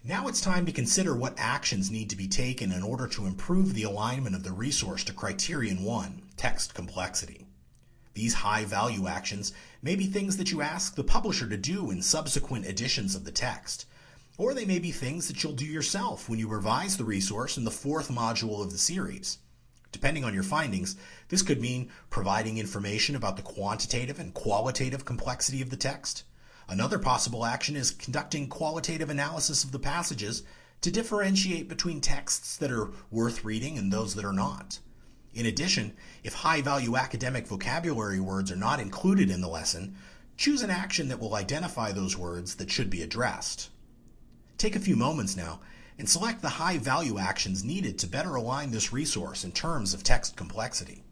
Now it's time to consider what actions need to be taken in order to improve the alignment of the resource to Criterion 1, text complexity. These high-value actions may be things that you ask the publisher to do in subsequent editions of the text, or they may be things that you'll do yourself when you revise the resource in the fourth module of the series. Depending on your findings, this could mean providing information about the quantitative and qualitative complexity of the text. Another possible action is conducting qualitative analysis of the passages to differentiate between texts that are worth reading and those that are not. In addition, if high-value academic vocabulary words are not included in the lesson, choose an action that will identify those words that should be addressed. Take a few moments now and select the high-value actions needed to better align this resource in terms of text complexity.